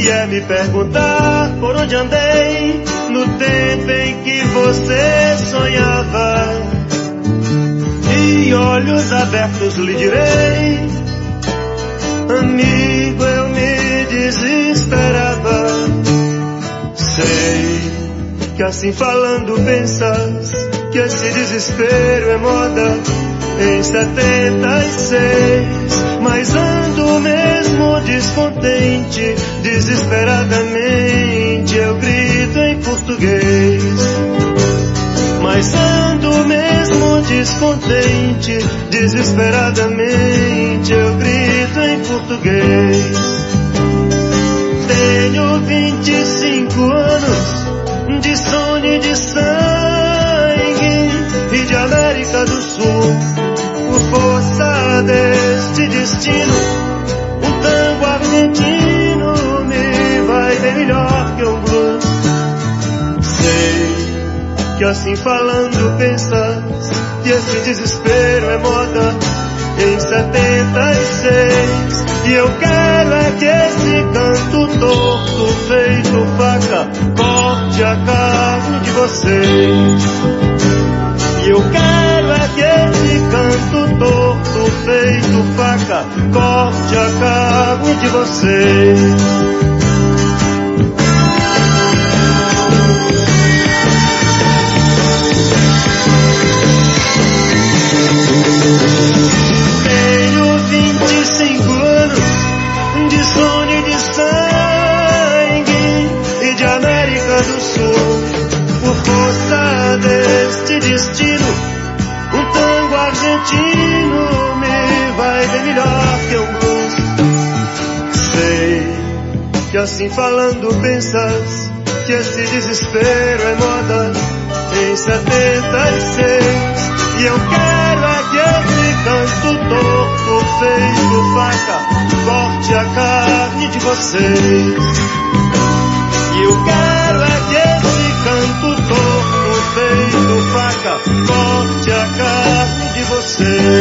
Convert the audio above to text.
vier me perguntar por onde andei no tempo em que você sonhava, de olhos abertos lhe direi: amigo, eu me desesperava. Sei que assim falando pensas que esse desespero é moda em 76, mas ando mesmo descontente, desesperadamente eu grito em português. Mas ando mesmo descontente, desesperadamente eu grito em português. Tenho 25 anos de sonho e de sangue e de América do Sul. Por força deste destino, um tango argentino me vai bem melhor que um blues. Sei que assim falando pensas que esse desespero é moda em 76, e eu quero é que esse canto torto feito faca corte a carne de vocês. E eu quero é que esse canto torto feito faca corte a carne de vocês. Tenho 25 anos de sonho e de sangue e de América do Sul. Por força deste destino, um tango argentino me vai bem melhor que um blues. Sei que assim falando pensas que esse desespero é moda em 76, e eu quero é que esse canto torto feito faca corte a carne de vocês. E eu quero é que esse canto torto feito faca corte a carne de vocês.